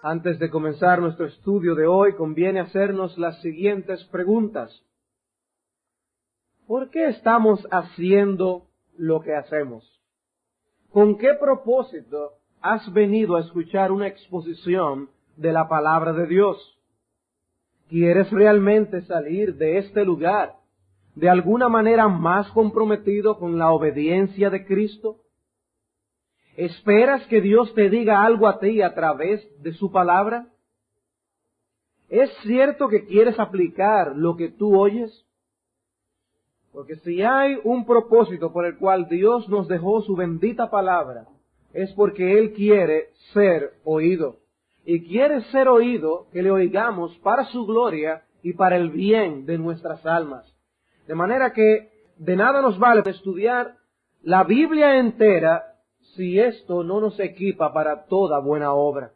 Antes de comenzar nuestro estudio de hoy, conviene hacernos las siguientes preguntas. ¿Por qué estamos haciendo lo que hacemos? ¿Con qué propósito has venido a escuchar una exposición de la palabra de Dios? ¿Quieres realmente salir de este lugar de alguna manera más comprometido con la obediencia de Cristo? ¿Esperas que Dios te diga algo a ti a través de su palabra? ¿Es cierto que quieres aplicar lo que tú oyes? Porque si hay un propósito por el cual Dios nos dejó su bendita palabra, es porque Él quiere ser oído. Y quiere ser oído que le oigamos para su gloria y para el bien de nuestras almas. De manera que de nada nos vale estudiar la Biblia entera si esto no nos equipa para toda buena obra.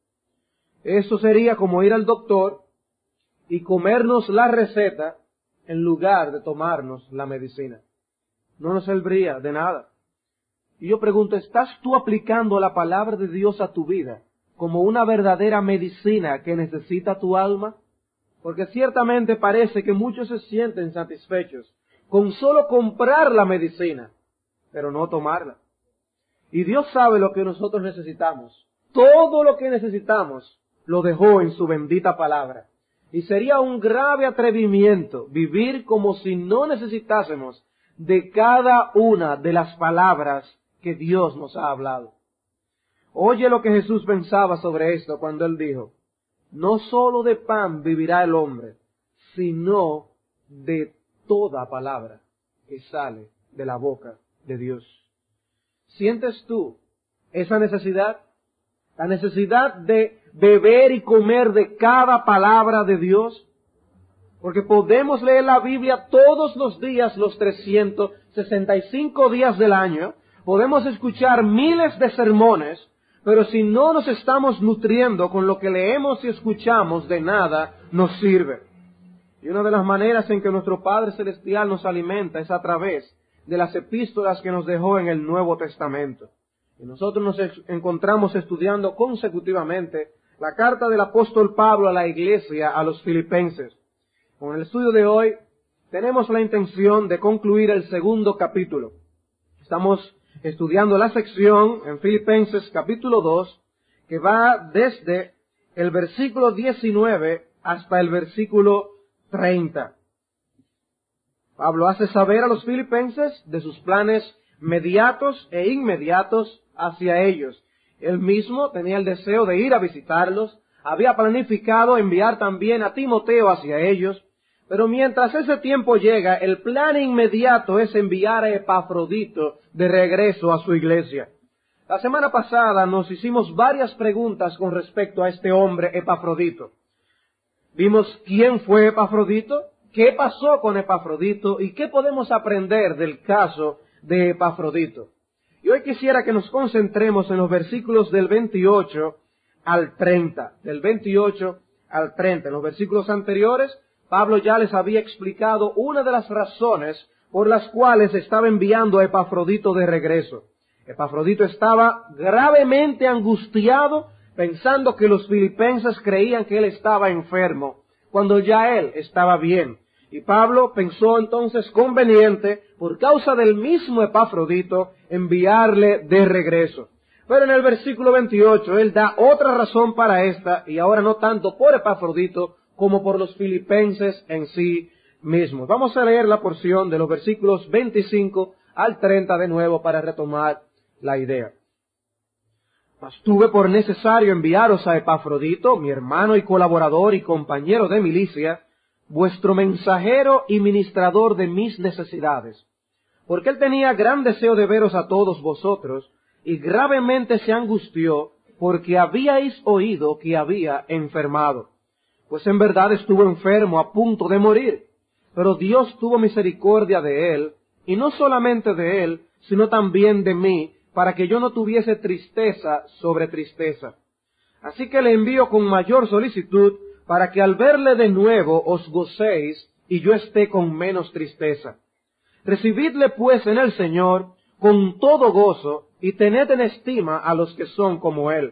Eso sería como ir al doctor y comernos la receta en lugar de tomarnos la medicina. No nos serviría de nada. Y yo pregunto, ¿estás tú aplicando la palabra de Dios a tu vida como una verdadera medicina que necesita tu alma? Porque ciertamente parece que muchos se sienten satisfechos con solo comprar la medicina, pero no tomarla. Y Dios sabe lo que nosotros necesitamos. Todo lo que necesitamos lo dejó en su bendita palabra. Y sería un grave atrevimiento vivir como si no necesitásemos de cada una de las palabras que Dios nos ha hablado. Oye lo que Jesús pensaba sobre esto cuando Él dijo, no solo de pan vivirá el hombre, sino de toda palabra que sale de la boca de Dios. ¿Sientes tú esa necesidad? La necesidad de beber y comer de cada palabra de Dios. Porque podemos leer la Biblia todos los días, los 365 días del año. Podemos escuchar miles de sermones, pero si no nos estamos nutriendo con lo que leemos y escuchamos, de nada nos sirve. Y una de las maneras en que nuestro Padre Celestial nos alimenta es a través de las epístolas que nos dejó en el Nuevo Testamento. Y nosotros nos encontramos estudiando consecutivamente la carta del apóstol Pablo a la iglesia, a los filipenses. Con el estudio de hoy tenemos la intención de concluir el segundo capítulo. Estamos estudiando la sección en Filipenses capítulo 2, que va desde el versículo 19 hasta el versículo 30. Pablo hace saber a los filipenses de sus planes mediatos e inmediatos hacia ellos. Él mismo tenía el deseo de ir a visitarlos, había planificado enviar también a Timoteo hacia ellos, pero mientras ese tiempo llega, el plan inmediato es enviar a Epafrodito de regreso a su iglesia. La semana pasada nos hicimos varias preguntas con respecto a este hombre Epafrodito. Vimos quién fue Epafrodito, qué pasó con Epafrodito y qué podemos aprender del caso de Epafrodito. Y hoy quisiera que nos concentremos en los versículos del 28 al 30. Del 28 al 30. En los versículos anteriores, Pablo ya les había explicado una de las razones por las cuales estaba enviando a Epafrodito de regreso. Epafrodito estaba gravemente angustiado, pensando que los filipenses creían que él estaba enfermo, cuando ya él estaba bien. Y Pablo pensó entonces conveniente, por causa del mismo Epafrodito, enviarle de regreso. Pero en el versículo 28, él da otra razón para esta, y ahora no tanto por Epafrodito, como por los filipenses en sí mismos. Vamos a leer la porción de los versículos 25 al 30 de nuevo para retomar la idea. Mas tuve por necesario enviaros a Epafrodito, mi hermano y colaborador y compañero de milicia, vuestro mensajero y ministrador de mis necesidades, porque él tenía gran deseo de veros a todos vosotros, y gravemente se angustió, porque habíais oído que había enfermado. Pues en verdad estuvo enfermo a punto de morir, pero Dios tuvo misericordia de él, y no solamente de él, sino también de mí, para que yo no tuviese tristeza sobre tristeza. Así que le envío con mayor solicitud, para que al verle de nuevo os gocéis, y yo esté con menos tristeza. Recibidle pues en el Señor con todo gozo, y tened en estima a los que son como él,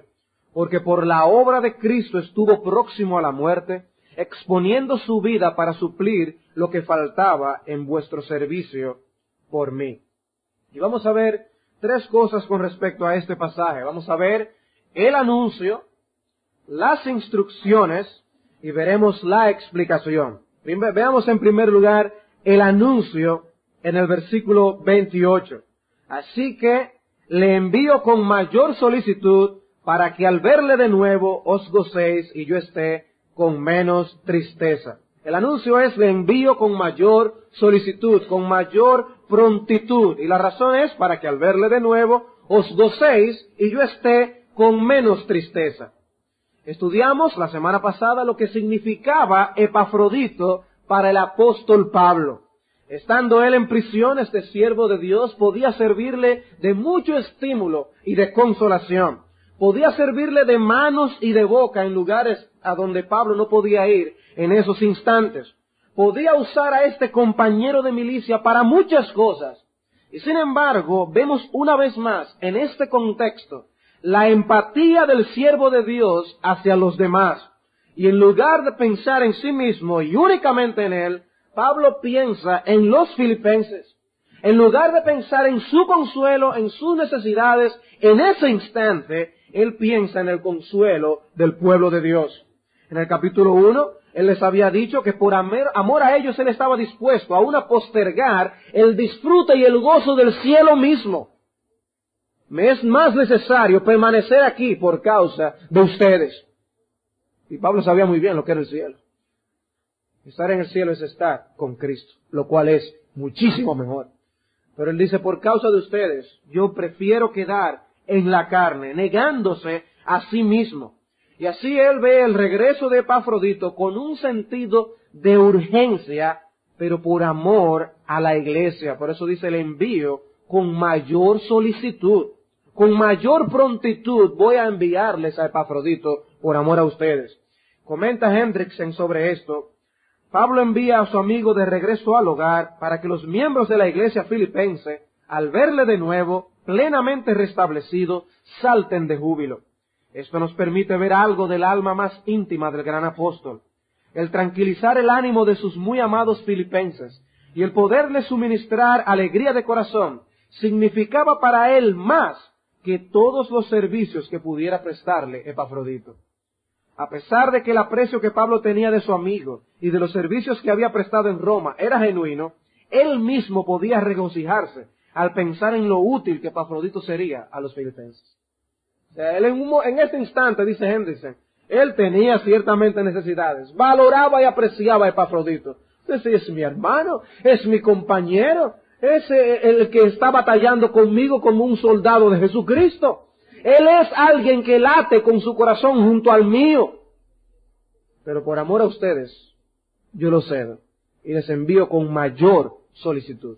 porque por la obra de Cristo estuvo próximo a la muerte, exponiendo su vida para suplir lo que faltaba en vuestro servicio por mí. Y vamos a ver tres cosas con respecto a este pasaje. Vamos a ver el anuncio, las instrucciones y veremos la explicación. Veamos en primer lugar el anuncio en el versículo 28. Así que le envío con mayor solicitud para que al verle de nuevo os gocéis y yo esté con menos tristeza. El anuncio es: le envío con mayor solicitud, con mayor prontitud. Y la razón es para que al verle de nuevo os gocéis y yo esté con menos tristeza. Estudiamos la semana pasada lo que significaba Epafrodito para el apóstol Pablo. Estando él en prisión, este siervo de Dios podía servirle de mucho estímulo y de consolación. Podía servirle de manos y de boca en lugares a donde Pablo no podía ir en esos instantes. Podía usar a este compañero de milicia para muchas cosas. Y sin embargo, vemos una vez más en este contexto la empatía del siervo de Dios hacia los demás. Y en lugar de pensar en sí mismo y únicamente en él, Pablo piensa en los filipenses. En lugar de pensar en su consuelo, en sus necesidades, en ese instante, él piensa en el consuelo del pueblo de Dios. En el capítulo 1, él les había dicho que por amor a ellos él estaba dispuesto aún a postergar el disfrute y el gozo del cielo mismo. Me es más necesario permanecer aquí por causa de ustedes. Y Pablo sabía muy bien lo que era el cielo. Estar en el cielo es estar con Cristo, lo cual es muchísimo mejor. Pero él dice: por causa de ustedes, yo prefiero quedar en la carne, negándose a sí mismo. Y así él ve el regreso de Epafrodito con un sentido de urgencia, pero por amor a la iglesia. Por eso dice: el envío con mayor solicitud, con mayor prontitud voy a enviarles a Epafrodito por amor a ustedes. Comenta Hendrickson sobre esto: Pablo envía a su amigo de regreso al hogar para que los miembros de la iglesia filipense, al verle de nuevo, plenamente restablecido, salten de júbilo. Esto nos permite ver algo del alma más íntima del gran apóstol. El tranquilizar el ánimo de sus muy amados filipenses y el poderles suministrar alegría de corazón significaba para él más que todos los servicios que pudiera prestarle Epafrodito. A pesar de que el aprecio que Pablo tenía de su amigo y de los servicios que había prestado en Roma era genuino, él mismo podía regocijarse al pensar en lo útil que Epafrodito sería a los filipenses. O sea, él en este instante, dice Henderson, él tenía ciertamente necesidades, valoraba y apreciaba a Epafrodito. Ese es mi hermano, es mi compañero, es el que está batallando conmigo como un soldado de Jesucristo. Él es alguien que late con su corazón junto al mío. Pero por amor a ustedes, yo lo cedo y les envío con mayor solicitud.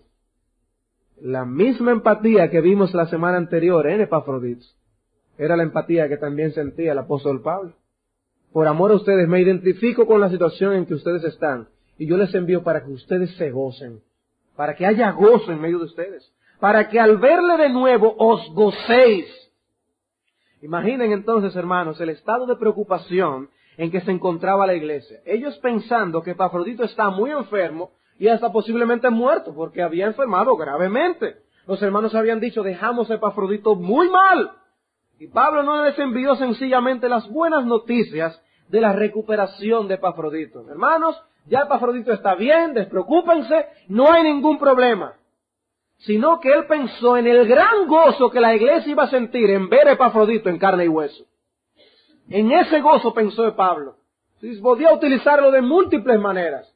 La misma empatía que vimos la semana anterior en Epafrodito era la empatía que también sentía el apóstol Pablo. Por amor a ustedes me identifico con la situación en que ustedes están y yo les envío para que ustedes se gocen, para que haya gozo en medio de ustedes, para que al verle de nuevo os gocéis. Imaginen entonces, hermanos, el estado de preocupación en que se encontraba la iglesia. Ellos pensando que Epafrodito está muy enfermo y hasta posiblemente muerto, porque había enfermado gravemente. Los hermanos habían dicho: dejamos a Epafrodito muy mal. Y Pablo no les envió sencillamente las buenas noticias de la recuperación de Epafrodito. Hermanos, ya Epafrodito está bien, despreocúpense, no hay ningún problema. Sino que él pensó en el gran gozo que la iglesia iba a sentir en ver a Epafrodito en carne y hueso. En ese gozo pensó Pablo. Podía utilizarlo de múltiples maneras.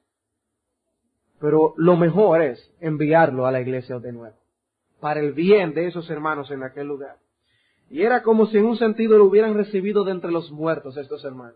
Pero lo mejor es enviarlo a la iglesia de nuevo, para el bien de esos hermanos en aquel lugar. Y era como si en un sentido lo hubieran recibido de entre los muertos estos hermanos.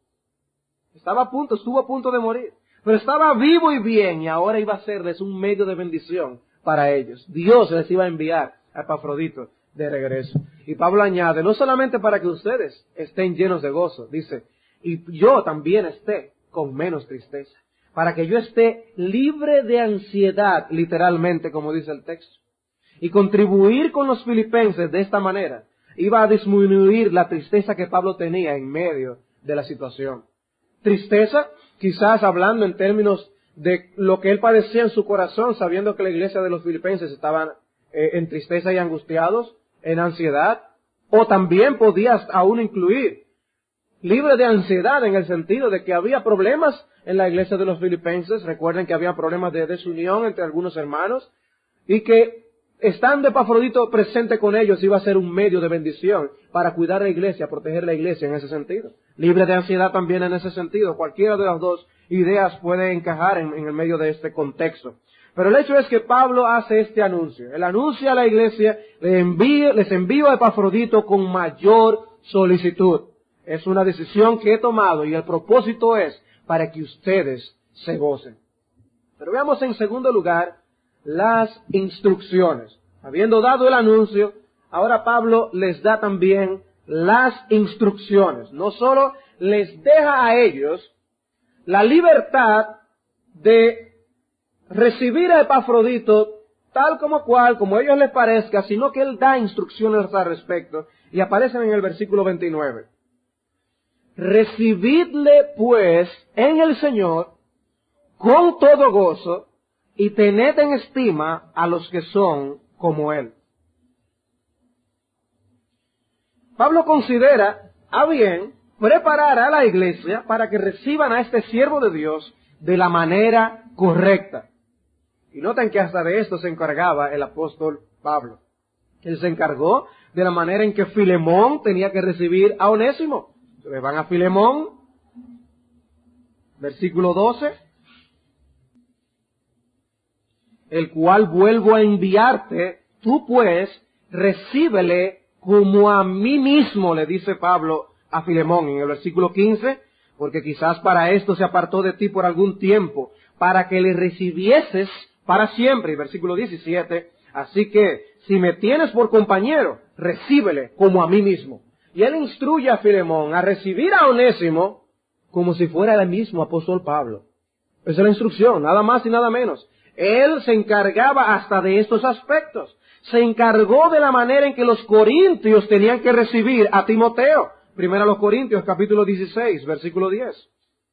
Estuvo a punto de morir, pero estaba vivo y bien, y ahora iba a serles un medio de bendición para ellos. Dios les iba a enviar a Epafrodito de regreso. Y Pablo añade: no solamente para que ustedes estén llenos de gozo, dice, y yo también esté con menos tristeza, para que yo esté libre de ansiedad, literalmente como dice el texto, y contribuir con los filipenses de esta manera iba a disminuir la tristeza que Pablo tenía en medio de la situación. Tristeza, quizás hablando en términos de lo que él padecía en su corazón, sabiendo que la iglesia de los filipenses estaban en tristeza y angustiados, en ansiedad, o también podías aún incluir libre de ansiedad en el sentido de que había problemas en la iglesia de los filipenses. Recuerden que había problemas de desunión entre algunos hermanos y que estando Epafrodito presente con ellos iba a ser un medio de bendición para cuidar la iglesia, proteger la iglesia en ese sentido. Libre de ansiedad también en ese sentido. Cualquiera de las dos ideas puede encajar en el medio de este contexto. Pero el hecho es que Pablo hace este anuncio. Él anuncia a la iglesia, les envío a Epafrodito con mayor solicitud. Es una decisión que he tomado y el propósito es para que ustedes se gocen. Pero veamos en segundo lugar las instrucciones. Habiendo dado el anuncio, ahora Pablo les da también las instrucciones. No solo les deja a ellos la libertad de recibir a Epafrodito tal como cual, como a ellos les parezca, sino que él da instrucciones al respecto y aparecen en el versículo 29. Recibidle pues en el Señor con todo gozo y tened en estima a los que son como él. Pablo considera a bien preparar a la iglesia para que reciban a este siervo de Dios de la manera correcta. Y noten que hasta de esto se encargaba el apóstol Pablo. Él se encargó de la manera en que Filemón tenía que recibir a Onésimo. Se van a Filemón, versículo 12, el cual vuelvo a enviarte, tú pues recíbele como a mí mismo, le dice Pablo a Filemón en el versículo 15, porque quizás para esto se apartó de ti por algún tiempo, para que le recibieses para siempre. Y versículo 17, así que si me tienes por compañero, recíbele como a mí mismo. Y él instruye a Filemón a recibir a Onésimo como si fuera el mismo apóstol Pablo. Esa es la instrucción, nada más y nada menos. Él se encargaba hasta de estos aspectos. Se encargó de la manera en que los corintios tenían que recibir a Timoteo. Primero a los Corintios, capítulo 16, versículo 10.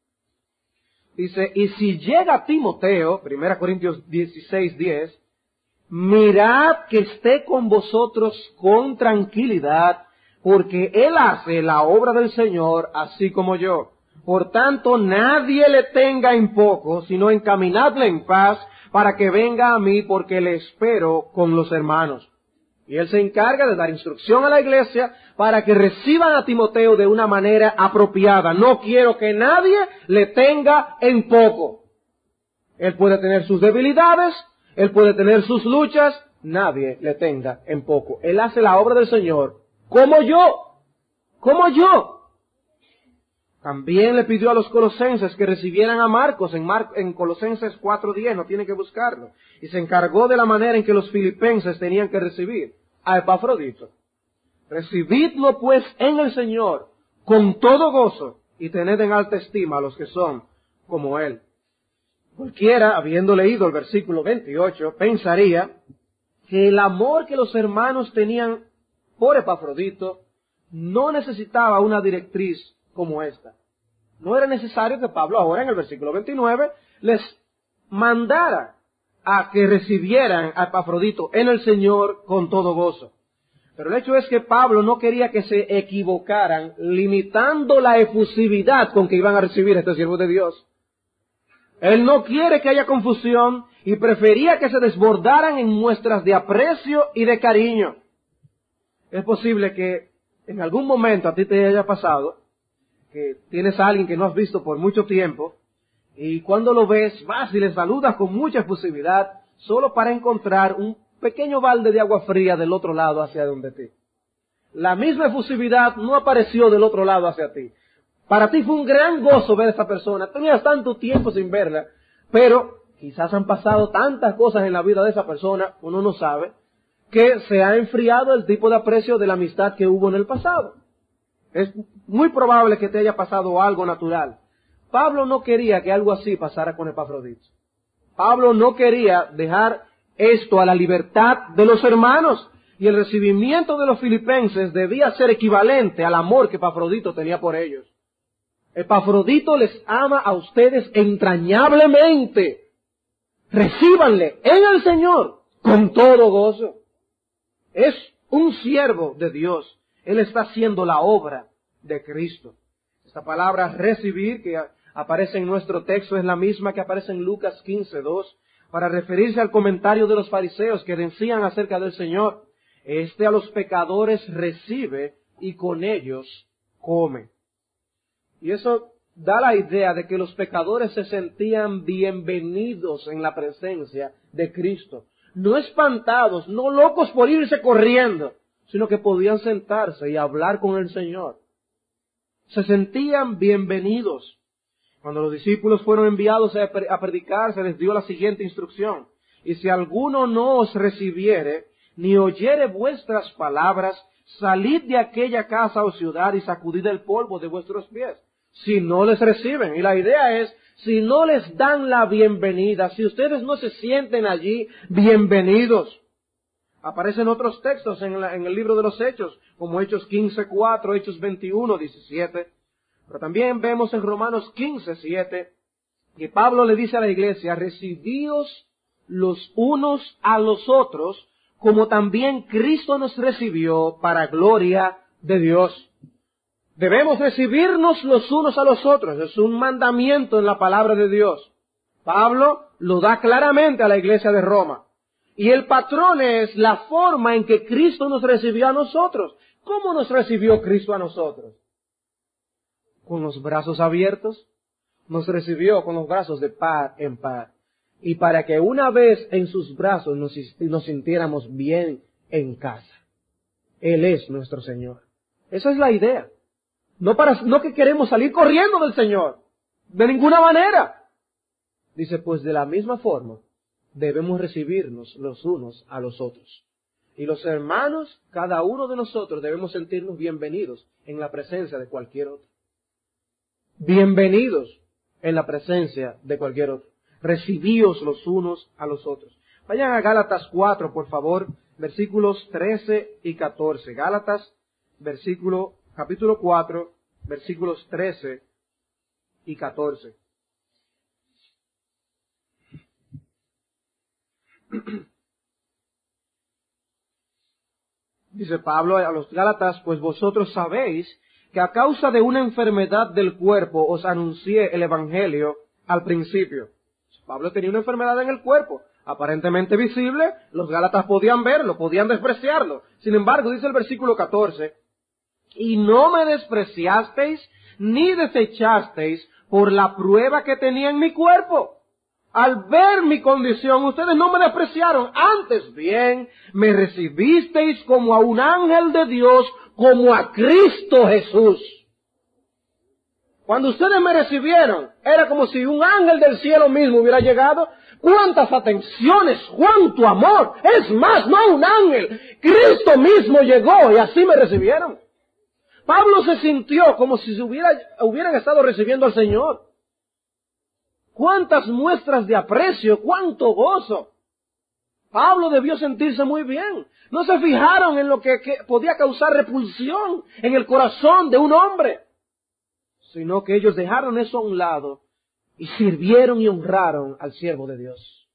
Dice, y si llega Timoteo, 1 Corintios 16, 10, mirad que esté con vosotros con tranquilidad, porque él hace la obra del Señor así como yo. Por tanto, nadie le tenga en poco, sino encaminadle en paz, para que venga a mí, porque le espero con los hermanos. Y él se encarga de dar instrucción a la iglesia para que reciban a Timoteo de una manera apropiada. No quiero que nadie le tenga en poco. Él puede tener sus debilidades, él puede tener sus luchas, nadie le tenga en poco. Él hace la obra del Señor como yo. También le pidió a los colosenses que recibieran a Marcos en Colosenses 4:10, no tienen que buscarlo. Y se encargó de la manera en que los filipenses tenían que recibir a Epafrodito. Recibidlo pues en el Señor con todo gozo y tened en alta estima a los que son como él. Cualquiera, habiendo leído el versículo 28, pensaría que el amor que los hermanos tenían por Epafrodito no necesitaba una directriz como esta. No era necesario que Pablo ahora en el versículo 29 les mandara a que recibieran a Epafrodito en el Señor con todo gozo. Pero el hecho es que Pablo no quería que se equivocaran limitando la efusividad con que iban a recibir a este siervo de Dios. Él no quiere que haya confusión y prefería que se desbordaran en muestras de aprecio y de cariño. Es posible que en algún momento a ti te haya pasado que tienes a alguien que no has visto por mucho tiempo y cuando lo ves vas y le saludas con mucha efusividad solo para encontrar un pequeño balde de agua fría del otro lado hacia donde ti. La misma efusividad no apareció del otro lado hacia ti. Para ti fue un gran gozo ver a esa persona. Tenías tanto tiempo sin verla, pero quizás han pasado tantas cosas en la vida de esa persona, uno no sabe, que se ha enfriado el tipo de aprecio de la amistad que hubo en el pasado. Es muy probable que te haya pasado algo natural. Pablo no quería que algo así pasara con Epafrodito. Pablo no quería dejar esto a la libertad de los hermanos. Y el recibimiento de los filipenses debía ser equivalente al amor que Epafrodito tenía por ellos. Epafrodito les ama a ustedes entrañablemente. Recíbanle en el Señor con todo gozo. Es un siervo de Dios. Él está haciendo la obra de Cristo. Esta palabra recibir que aparece en nuestro texto es la misma que aparece en Lucas 15:2 para referirse al comentario de los fariseos que decían acerca del Señor: este a los pecadores recibe y con ellos come. Y eso da la idea de que los pecadores se sentían bienvenidos en la presencia de Cristo. No espantados, no locos por irse corriendo, sino que podían sentarse y hablar con el Señor. Se sentían bienvenidos. Cuando los discípulos fueron enviados a predicar, se les dio la siguiente instrucción: y si alguno no os recibiere, ni oyere vuestras palabras, salid de aquella casa o ciudad y sacudid el polvo de vuestros pies. Si no les reciben, y la idea es, si no les dan la bienvenida, si ustedes no se sienten allí bienvenidos. Aparecen otros textos en el libro de los Hechos, como Hechos 15:4, Hechos 21:17. Pero también vemos en Romanos 15:7 que Pablo le dice a la iglesia: recibíos los unos a los otros, como también Cristo nos recibió para gloria de Dios. Debemos recibirnos los unos a los otros. Es un mandamiento en la palabra de Dios. Pablo lo da claramente a la iglesia de Roma. Y el patrón es la forma en que Cristo nos recibió a nosotros. ¿Cómo nos recibió Cristo a nosotros? Con los brazos abiertos. Nos recibió con los brazos de par en par. Y para que una vez en sus brazos nos sintiéramos bien en casa. Él es nuestro Señor. Esa es la idea. No que queremos salir corriendo del Señor. De ninguna manera. Dice, pues de la misma forma debemos recibirnos los unos a los otros. Y los hermanos, cada uno de nosotros debemos sentirnos bienvenidos en la presencia de cualquier otro. Bienvenidos en la presencia de cualquier otro. Recibíos los unos a los otros. Vayan a Gálatas 4, por favor, versículos 13 y 14. Gálatas, capítulo 4, versículos 13 y 14. Dice Pablo a los Gálatas: pues vosotros sabéis que a causa de una enfermedad del cuerpo os anuncié el Evangelio al principio. Pablo tenía una enfermedad en el cuerpo, aparentemente visible. Los Gálatas podían verlo, podían despreciarlo. Sin embargo, dice el versículo 14: y no me despreciasteis ni desechasteis por la prueba que tenía en mi cuerpo. Al ver mi condición, ustedes no me despreciaron, antes bien me recibisteis como a un ángel de Dios, como a Cristo Jesús. Cuando ustedes me recibieron, era como si un ángel del cielo mismo hubiera llegado. ¡Cuántas atenciones! ¡Cuánto amor! Es más, no un ángel, Cristo mismo llegó y así me recibieron. Pablo se sintió como si hubieran estado recibiendo al Señor. ¡Cuántas muestras de aprecio! ¡Cuánto gozo! Pablo debió sentirse muy bien. No se fijaron en lo que podía causar repulsión en el corazón de un hombre, sino que ellos dejaron eso a un lado y sirvieron y honraron al siervo de Dios.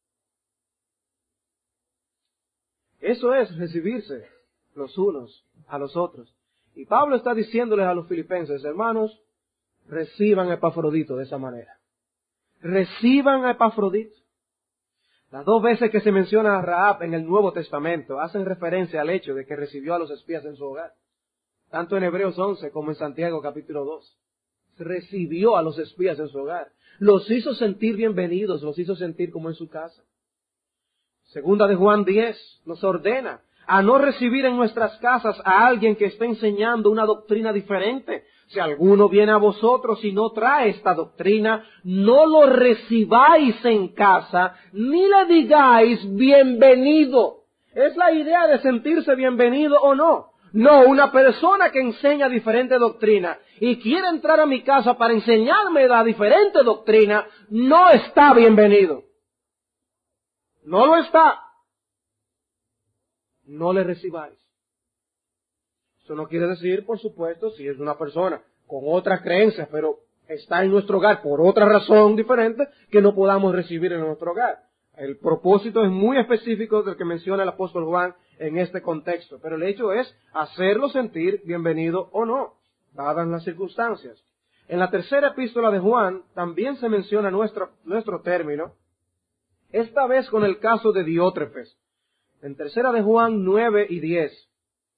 Eso es recibirse los unos a los otros. Y Pablo está diciéndoles a los filipenses: hermanos, reciban a Epafrodito de esa manera. Reciban a Epafrodito. Las dos veces que se menciona a Rahab en el Nuevo Testamento hacen referencia al hecho de que recibió a los espías en su hogar. Tanto en Hebreos 11 como en Santiago capítulo 2. Recibió a los espías en su hogar. Los hizo sentir bienvenidos, los hizo sentir como en su casa. Segunda de Juan 10 nos ordena a no recibir en nuestras casas a alguien que esté enseñando una doctrina diferente. Si alguno viene a vosotros y no trae esta doctrina, no lo recibáis en casa, ni le digáis bienvenido. Es la idea de sentirse bienvenido o no. No, una persona que enseña diferente doctrina y quiere entrar a mi casa para enseñarme la diferente doctrina, no está bienvenido. No lo está. no le recibáis. Eso no quiere decir, por supuesto, si es una persona con otras creencias, pero está en nuestro hogar por otra razón diferente, que no podamos recibir en nuestro hogar. El propósito es muy específico del que menciona el apóstol Juan en este contexto, pero el hecho es hacerlo sentir bienvenido o no, dadas las circunstancias. En la tercera epístola de Juan también se menciona nuestro término, esta vez con el caso de Diótrefes. En tercera de Juan 9 y 10.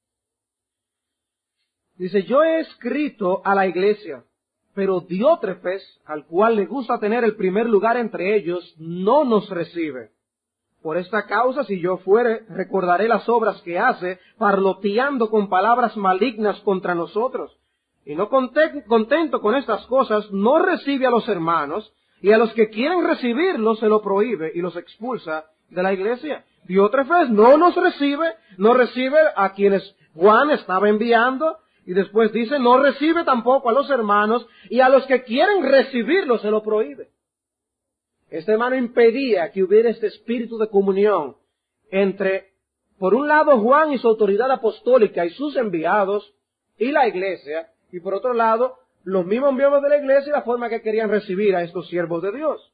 Dice, yo he escrito a la iglesia, pero Diótrefes, al cual le gusta tener el primer lugar entre ellos, no nos recibe. Por esta causa, si yo fuere, recordaré las obras que hace, parloteando con palabras malignas contra nosotros. Y no contento con estas cosas, no recibe a los hermanos, y a los que quieren recibirlos se lo prohíbe y los expulsa de la iglesia. Diótrefes no nos recibe, no recibe a quienes Juan estaba enviando, y después dice, no recibe tampoco a los hermanos, y a los que quieren recibirlos se lo prohíbe. Este hermano impedía que hubiera este espíritu de comunión entre, por un lado, Juan y su autoridad apostólica y sus enviados, y la iglesia, y por otro lado, los mismos miembros de la iglesia y la forma que querían recibir a estos siervos de Dios.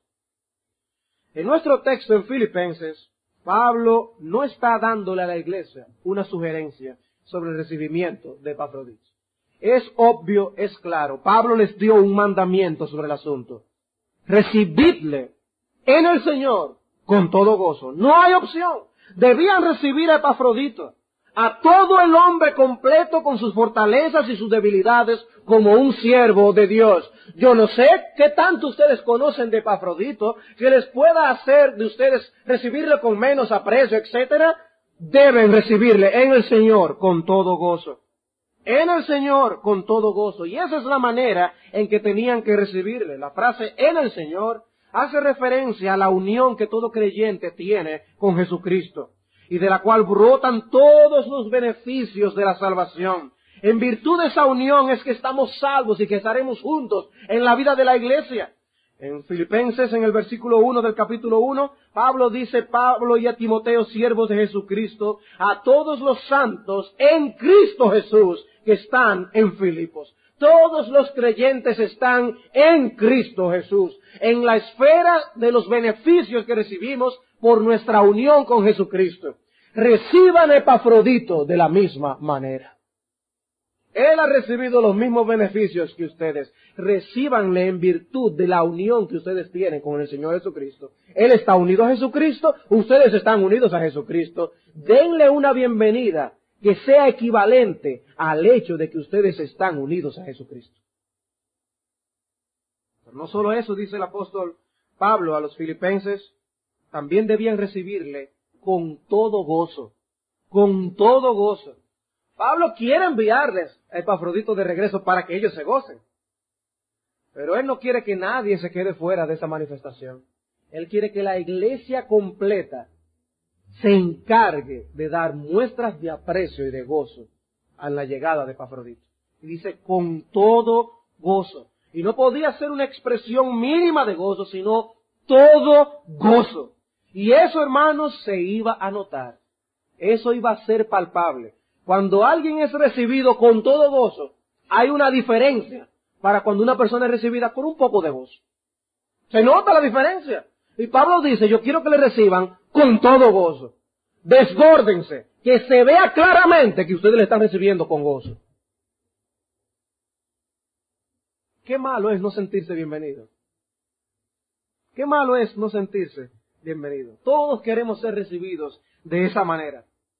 En nuestro texto en Filipenses, Pablo no está dándole a la iglesia una sugerencia sobre el recibimiento de Epafrodito. Es obvio, es claro, Pablo les dio un mandamiento sobre el asunto. Recibidle en el Señor con todo gozo. No hay opción. Debían recibir a Epafrodito, a todo el hombre completo con sus fortalezas y sus debilidades, como un siervo de Dios. Yo no sé qué tanto ustedes conocen de Epafrodito, que les pueda hacer de ustedes recibirle con menos aprecio, etcétera. Deben recibirle en el Señor con todo gozo. En el Señor con todo gozo. Y esa es la manera en que tenían que recibirle. La frase en el Señor hace referencia a la unión que todo creyente tiene con Jesucristo, y de la cual brotan todos los beneficios de la salvación. En virtud de esa unión es que estamos salvos y que estaremos juntos en la vida de la iglesia. En Filipenses, en el versículo 1 del capítulo 1, Pablo dice, Pablo y a Timoteo, siervos de Jesucristo, a todos los santos en Cristo Jesús que están en Filipos. Todos los creyentes están en Cristo Jesús, en la esfera de los beneficios que recibimos por nuestra unión con Jesucristo. Reciban a Epafrodito de la misma manera. Él ha recibido los mismos beneficios que ustedes. Recíbanle en virtud de la unión que ustedes tienen con el Señor Jesucristo. Él está unido a Jesucristo, ustedes están unidos a Jesucristo. Denle una bienvenida que sea equivalente al hecho de que ustedes están unidos a Jesucristo. Pero no solo eso, dice el apóstol Pablo a los filipenses, también debían recibirle con todo gozo. Con todo gozo. Pablo quiere enviarles a Epafrodito de regreso para que ellos se gocen. Pero él no quiere que nadie se quede fuera de esa manifestación. Él quiere que la iglesia completa se encargue de dar muestras de aprecio y de gozo a la llegada de Epafrodito. Y dice, con todo gozo. Y no podía ser una expresión mínima de gozo, sino todo gozo. Y eso, hermanos, se iba a notar. Eso iba a ser palpable. Cuando alguien es recibido con todo gozo, hay una diferencia para cuando una persona es recibida con un poco de gozo. Se nota la diferencia. Y Pablo dice, yo quiero que le reciban con todo gozo. Desbórdense, que se vea claramente que ustedes le están recibiendo con gozo. Qué malo es no sentirse bienvenido. Qué malo es no sentirse bienvenido. Todos queremos ser recibidos de esa manera.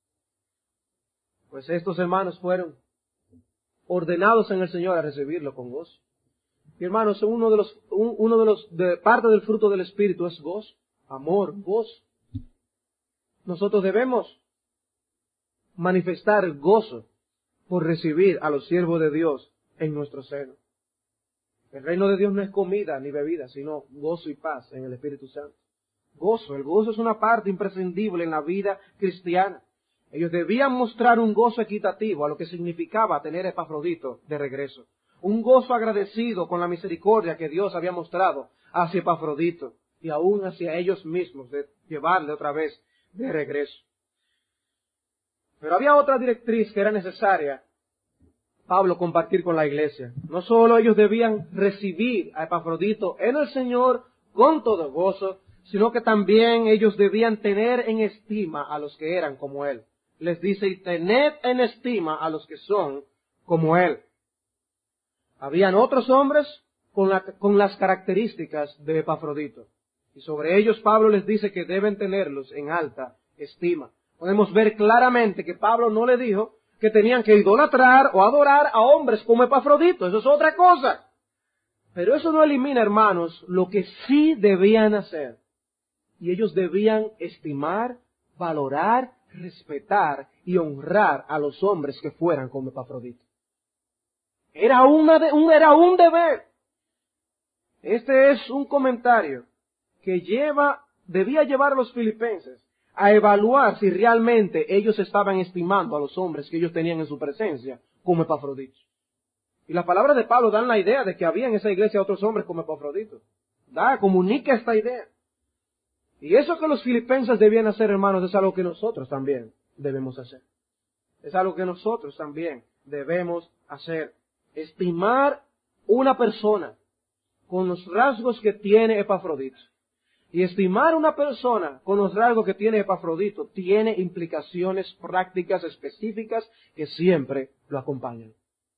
Pues estos hermanos fueron ordenados en el Señor a recibirlo con gozo. Y hermanos, parte del fruto del Espíritu es gozo, amor, gozo. Nosotros debemos manifestar gozo por recibir a los siervos de Dios en nuestro seno. El reino de Dios no es comida ni bebida, sino gozo y paz en el Espíritu Santo. Gozo, el gozo es una parte imprescindible en la vida cristiana. Ellos debían mostrar un gozo equitativo a lo que significaba tener a Epafrodito de regreso. Un gozo agradecido con la misericordia que Dios había mostrado hacia Epafrodito y aún hacia ellos mismos de llevarle otra vez de regreso. Pero había otra directriz que era necesaria Pablo compartir con la iglesia. No solo ellos debían recibir a Epafrodito en el Señor con todo gozo, sino que también ellos debían tener en estima a los que eran como él. Les dice, y tened en estima a los que son como él. Habían otros hombres con las características de Epafrodito. Y sobre ellos Pablo les dice que deben tenerlos en alta estima. Podemos ver claramente que Pablo no le dijo que tenían que idolatrar o adorar a hombres como Epafrodito. Eso es otra cosa. Pero eso no elimina, hermanos, lo que sí debían hacer. Y ellos debían estimar, valorar, respetar y honrar a los hombres que fueran como Epafrodito. Era un deber. Este es un comentario que debía llevar a los filipenses a evaluar si realmente ellos estaban estimando a los hombres que ellos tenían en su presencia como Epafrodito. Y las palabras de Pablo dan la idea de que había en esa iglesia otros hombres como Epafrodito. Comunica esta idea. Y eso que los filipenses debían hacer, hermanos, es algo que nosotros también debemos hacer. Es algo que nosotros también debemos hacer. Estimar una persona con los rasgos que tiene Epafrodito. Y estimar una persona con los rasgos que tiene Epafrodito tiene implicaciones prácticas específicas que siempre lo acompañan.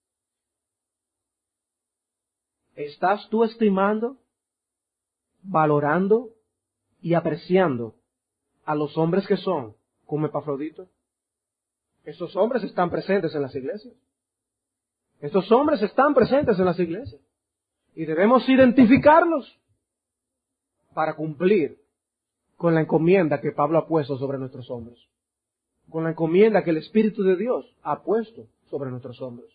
¿Estás tú estimando, valorando y apreciando a los hombres que son como Epafrodito? Estos hombres están presentes en las iglesias. Estos hombres están presentes en las iglesias. Y debemos identificarlos para cumplir con la encomienda que Pablo ha puesto sobre nuestros hombres. Con la encomienda que el Espíritu de Dios ha puesto sobre nuestros hombres.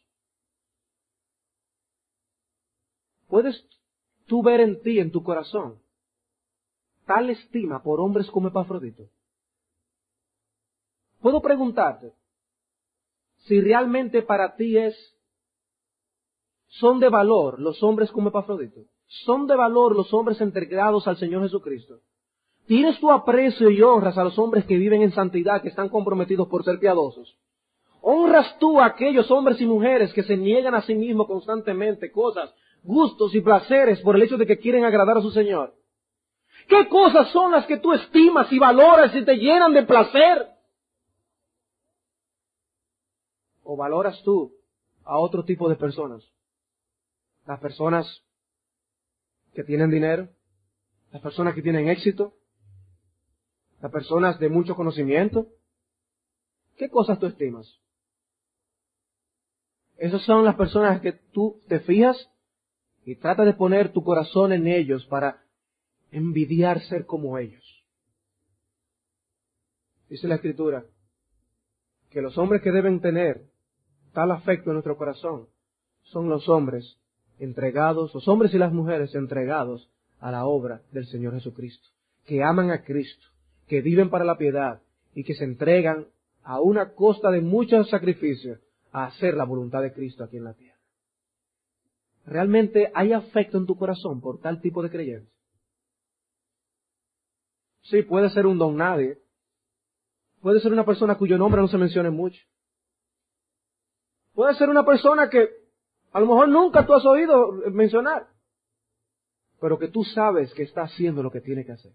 ¿Puedes tú ver en ti, en tu corazón, tal estima por hombres como Epafrodito? Puedo preguntarte si realmente para ti son de valor los hombres como Epafrodito. ¿Son de valor los hombres entregados al Señor Jesucristo? ¿Tienes tu aprecio y honras a los hombres que viven en santidad, que están comprometidos por ser piadosos? ¿Honras tú a aquellos hombres y mujeres que se niegan a sí mismos constantemente cosas, gustos y placeres por el hecho de que quieren agradar a su Señor? ¿Qué cosas son las que tú estimas y valoras y te llenan de placer? ¿O valoras tú a otro tipo de personas? Las personas que tienen dinero, las personas que tienen éxito, las personas de mucho conocimiento. ¿Qué cosas tú estimas? Esas son las personas que tú te fijas y tratas de poner tu corazón en ellos para envidiar ser como ellos. Dice la Escritura que los hombres que deben tener tal afecto en nuestro corazón son los hombres entregados, los hombres y las mujeres entregados a la obra del Señor Jesucristo, que aman a Cristo, que viven para la piedad y que se entregan a una costa de muchos sacrificios a hacer la voluntad de Cristo aquí en la tierra. ¿Realmente hay afecto en tu corazón por tal tipo de creyente? Sí, puede ser un don nadie. Puede ser una persona cuyo nombre no se mencione mucho. Puede ser una persona que a lo mejor nunca tú has oído mencionar, pero que tú sabes que está haciendo lo que tiene que hacer.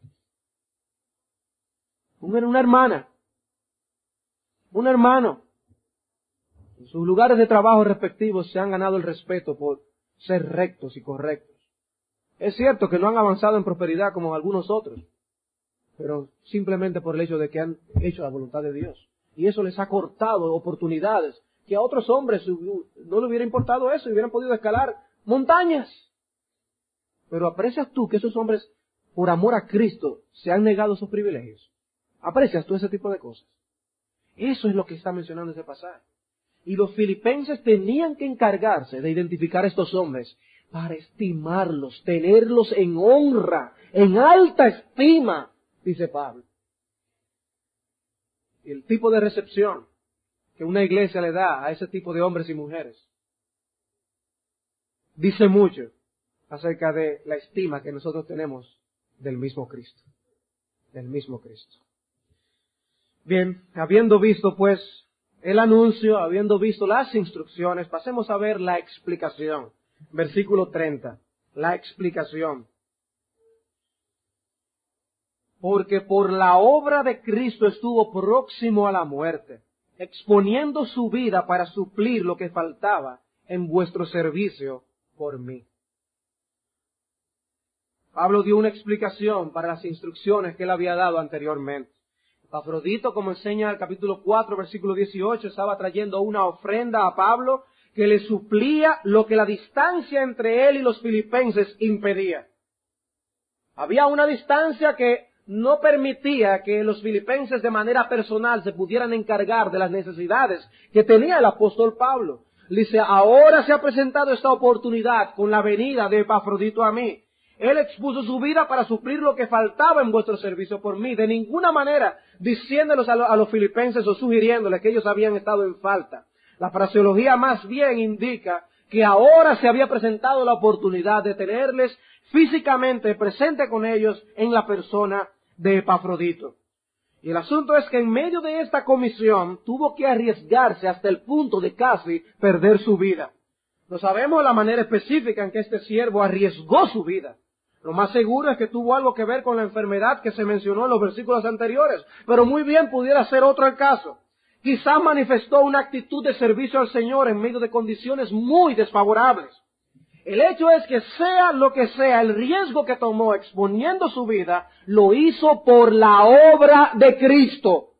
Una hermana, un hermano, en sus lugares de trabajo respectivos se han ganado el respeto por ser rectos y correctos. Es cierto que no han avanzado en prosperidad como algunos otros, pero simplemente por el hecho de que han hecho la voluntad de Dios. Y eso les ha cortado oportunidades que a otros hombres no les hubiera importado eso y hubieran podido escalar montañas. Pero ¿aprecias tú que esos hombres, por amor a Cristo, se han negado esos privilegios? ¿Aprecias tú ese tipo de cosas? Eso es lo que está mencionando ese pasaje. Y los filipenses tenían que encargarse de identificar a estos hombres para estimarlos, tenerlos en honra, en alta estima, dice Pablo. Y el tipo de recepción que una iglesia le da a ese tipo de hombres y mujeres dice mucho acerca de la estima que nosotros tenemos del mismo Cristo. Del mismo Cristo. Bien, habiendo visto pues el anuncio, habiendo visto las instrucciones, pasemos a ver la explicación. Versículo 30, la explicación. Porque por la obra de Cristo estuvo próximo a la muerte, exponiendo su vida para suplir lo que faltaba en vuestro servicio por mí. Pablo dio una explicación para las instrucciones que él había dado anteriormente. Epafrodito, como enseña el capítulo 4, versículo 18, estaba trayendo una ofrenda a Pablo que le suplía lo que la distancia entre él y los filipenses impedía. Había una distancia que no permitía que los filipenses de manera personal se pudieran encargar de las necesidades que tenía el apóstol Pablo. Le dice, ahora se ha presentado esta oportunidad con la venida de Epafrodito a mí. Él expuso su vida para suplir lo que faltaba en vuestro servicio por mí. De ninguna manera diciéndoles a los filipenses o sugiriéndoles que ellos habían estado en falta. La fraseología más bien indica que ahora se había presentado la oportunidad de tenerles físicamente presente con ellos en la persona de Epafrodito. Y el asunto es que en medio de esta comisión tuvo que arriesgarse hasta el punto de casi perder su vida. No sabemos la manera específica en que este siervo arriesgó su vida. Lo más seguro es que tuvo algo que ver con la enfermedad que se mencionó en los versículos anteriores, pero muy bien pudiera ser otro el caso. Quizás manifestó una actitud de servicio al Señor en medio de condiciones muy desfavorables. El hecho es que sea lo que sea, el riesgo que tomó exponiendo su vida, lo hizo por la obra de Cristo.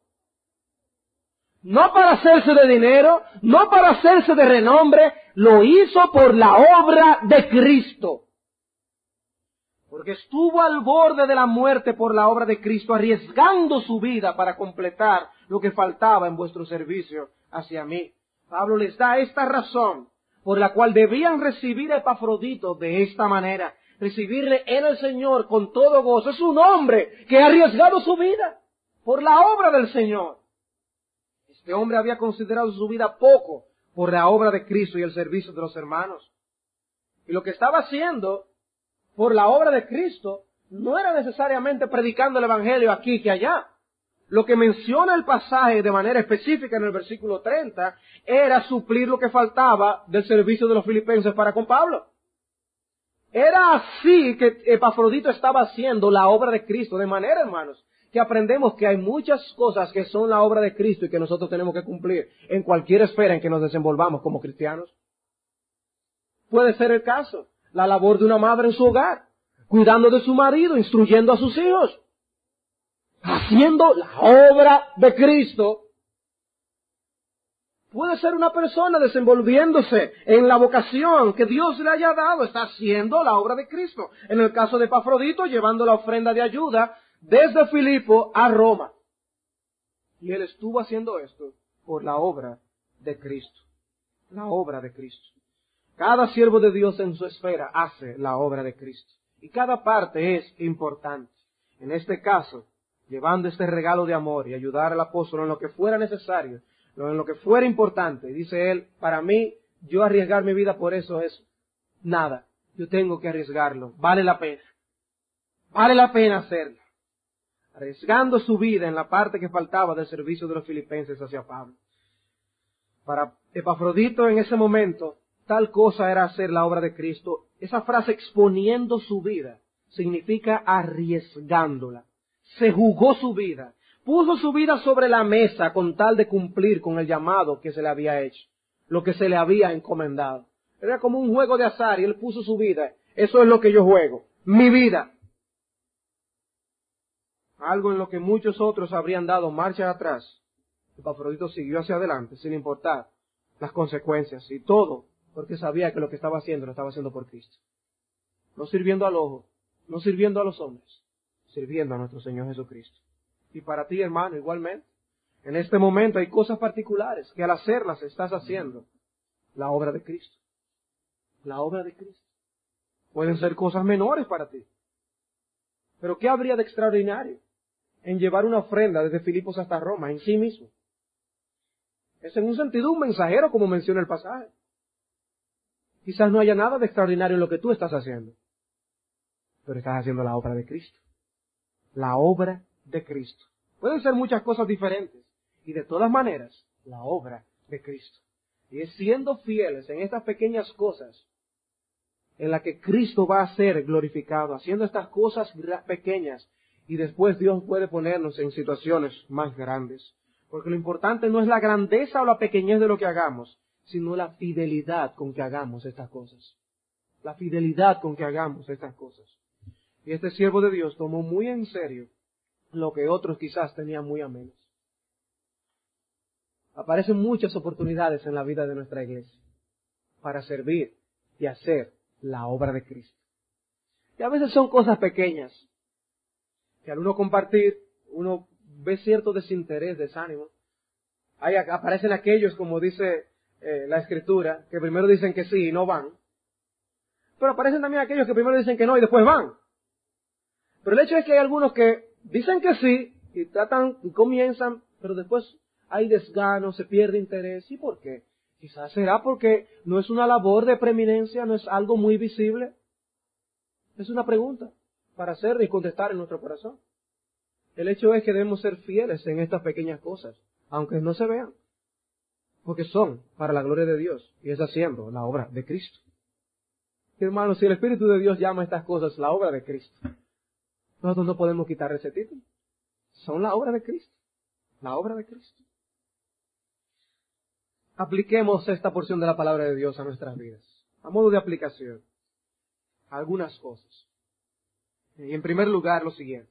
No para hacerse de dinero, no para hacerse de renombre, lo hizo por la obra de Cristo. Porque estuvo al borde de la muerte por la obra de Cristo, arriesgando su vida para completar lo que faltaba en vuestro servicio hacia mí. Pablo les da esta razón por la cual debían recibir a Epafrodito de esta manera, recibirle en el Señor con todo gozo. Es un hombre que ha arriesgado su vida por la obra del Señor. Este hombre había considerado su vida poco por la obra de Cristo y el servicio de los hermanos. Y lo que estaba haciendo por la obra de Cristo no era necesariamente predicando el Evangelio aquí que allá. Lo que menciona el pasaje de manera específica en el versículo 30 era suplir lo que faltaba del servicio de los filipenses para con Pablo. Era así que Epafrodito estaba haciendo la obra de Cristo, de manera, hermanos, que aprendemos que hay muchas cosas que son la obra de Cristo y que nosotros tenemos que cumplir en cualquier esfera en que nos desenvolvamos como cristianos. Puede ser el caso, la labor de una madre en su hogar, cuidando de su marido, instruyendo a sus hijos, haciendo la obra de Cristo. Puede ser una persona desenvolviéndose en la vocación que Dios le haya dado, está haciendo la obra de Cristo. En el caso de Epafrodito, llevando la ofrenda de ayuda desde Filipo a Roma. Y él estuvo haciendo esto por la obra de Cristo. La obra de Cristo. Cada siervo de Dios en su esfera hace la obra de Cristo. Y cada parte es importante. En este caso, llevando este regalo de amor y ayudar al apóstol en lo que fuera necesario, en lo que fuera importante. Dice él, para mí, yo arriesgar mi vida por eso es nada. Yo tengo que arriesgarlo. Vale la pena. Vale la pena hacerlo. Arriesgando su vida en la parte que faltaba del servicio de los filipenses hacia Pablo. Para Epafrodito en ese momento, tal cosa era hacer la obra de Cristo. Esa frase exponiendo su vida significa arriesgándola. Se jugó su vida. Puso su vida sobre la mesa con tal de cumplir con el llamado que se le había hecho, lo que se le había encomendado. Era como un juego de azar y él puso su vida. Eso es lo que yo juego, mi vida. Algo en lo que muchos otros habrían dado marcha atrás. Epafrodito siguió hacia adelante sin importar las consecuencias y todo, porque sabía que lo que estaba haciendo lo estaba haciendo por Cristo. No sirviendo al ojo, no sirviendo a los hombres, sirviendo a nuestro Señor Jesucristo. Y para ti, hermano, igualmente. En este momento hay cosas particulares que al hacerlas estás haciendo la obra de Cristo. La obra de Cristo. Pueden ser cosas menores para ti. Pero ¿qué habría de extraordinario en llevar una ofrenda desde Filipos hasta Roma en sí mismo? Es en un sentido un mensajero, como menciona el pasaje. Quizás no haya nada de extraordinario en lo que tú estás haciendo. Pero estás haciendo la obra de Cristo. La obra de Cristo. Pueden ser muchas cosas diferentes. Y de todas maneras, la obra de Cristo. Y es siendo fieles en estas pequeñas cosas en las que Cristo va a ser glorificado, haciendo estas cosas pequeñas, y después Dios puede ponernos en situaciones más grandes. Porque lo importante no es la grandeza o la pequeñez de lo que hagamos, sino la fidelidad con que hagamos estas cosas. La fidelidad con que hagamos estas cosas. Y este siervo de Dios tomó muy en serio lo que otros quizás tenían muy a menos. Aparecen muchas oportunidades en la vida de nuestra iglesia para servir y hacer la obra de Cristo. Y a veces son cosas pequeñas que al uno compartir, uno ve cierto desinterés, desánimo. Ahí aparecen aquellos, como dice la Escritura, que primero dicen que sí y no van. Pero aparecen también aquellos que primero dicen que no y después van. Pero el hecho es que hay algunos que dicen que sí y tratan y comienzan, pero después hay desgano, se pierde interés. ¿Y por qué? Quizás será porque no es una labor de preeminencia, no es algo muy visible. Es una pregunta para hacer y contestar en nuestro corazón. El hecho es que debemos ser fieles en estas pequeñas cosas, aunque no se vean, porque son para la gloria de Dios y es haciendo la obra de Cristo. Y hermanos, si el Espíritu de Dios llama a estas cosas la obra de Cristo, nosotros no podemos quitar ese título. Son la obra de Cristo. La obra de Cristo. Apliquemos esta porción de la palabra de Dios a nuestras vidas. A modo de aplicación. Algunas cosas. Y en primer lugar, lo siguiente.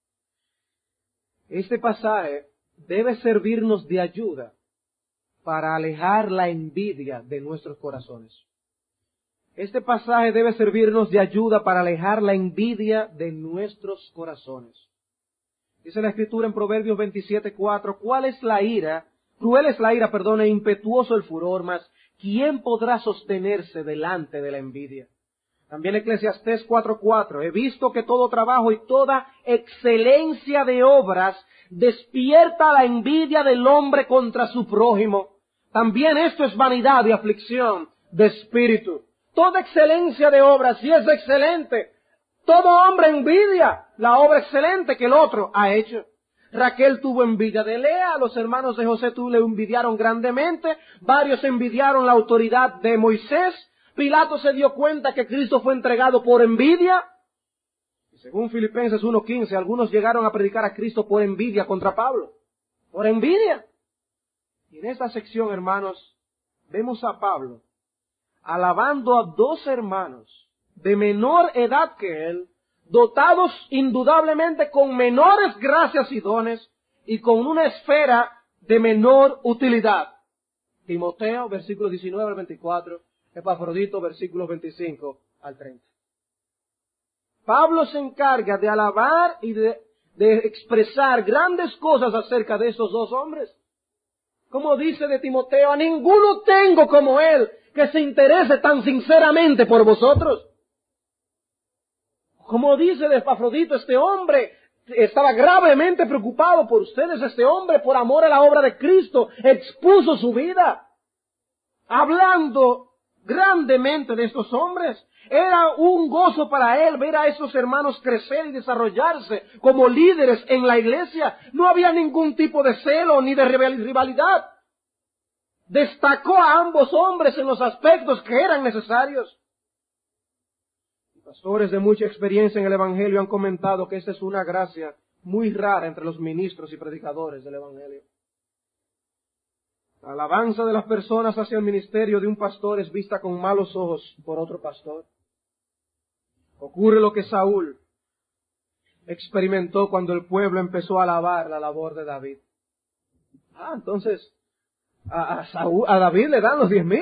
Este pasaje debe servirnos de ayuda para alejar la envidia de nuestros corazones. Este pasaje debe servirnos de ayuda para alejar la envidia de nuestros corazones. Dice la Escritura en Proverbios 27:4, Cruel es la ira, e impetuoso el furor, mas ¿quién podrá sostenerse delante de la envidia? También Eclesiastés 4:4, he visto que todo trabajo y toda excelencia de obras despierta la envidia del hombre contra su prójimo. También esto es vanidad y aflicción de espíritu. Toda excelencia de obras, si es excelente, todo hombre envidia la obra excelente que el otro ha hecho. Raquel tuvo envidia de Lea, los hermanos de José le envidiaron grandemente, varios envidiaron la autoridad de Moisés, Pilato se dio cuenta que Cristo fue entregado por envidia, y según Filipenses 1:15, algunos llegaron a predicar a Cristo por envidia contra Pablo, por envidia. Y en esta sección, hermanos, vemos a Pablo alabando a dos hermanos de menor edad que él, dotados indudablemente con menores gracias y dones y con una esfera de menor utilidad. Timoteo, versículos 19 al 24, Epafrodito, versículos 25 al 30. Pablo se encarga de alabar y de expresar grandes cosas acerca de esos dos hombres. Como dice de Timoteo, a ninguno tengo como él que se interese tan sinceramente por vosotros. Como dice de Epafrodito, este hombre estaba gravemente preocupado por ustedes. Este hombre, por amor a la obra de Cristo, expuso su vida. Hablando grandemente de estos hombres. Era un gozo para él ver a esos hermanos crecer y desarrollarse como líderes en la iglesia. No había ningún tipo de celo ni de rivalidad. Destacó a ambos hombres en los aspectos que eran necesarios. Pastores de mucha experiencia en el Evangelio han comentado que esta es una gracia muy rara entre los ministros y predicadores del Evangelio. La alabanza de las personas hacia el ministerio de un pastor es vista con malos ojos por otro pastor. Ocurre lo que Saúl experimentó cuando el pueblo empezó a alabar la labor de David. Entonces a David le dan los 10,000.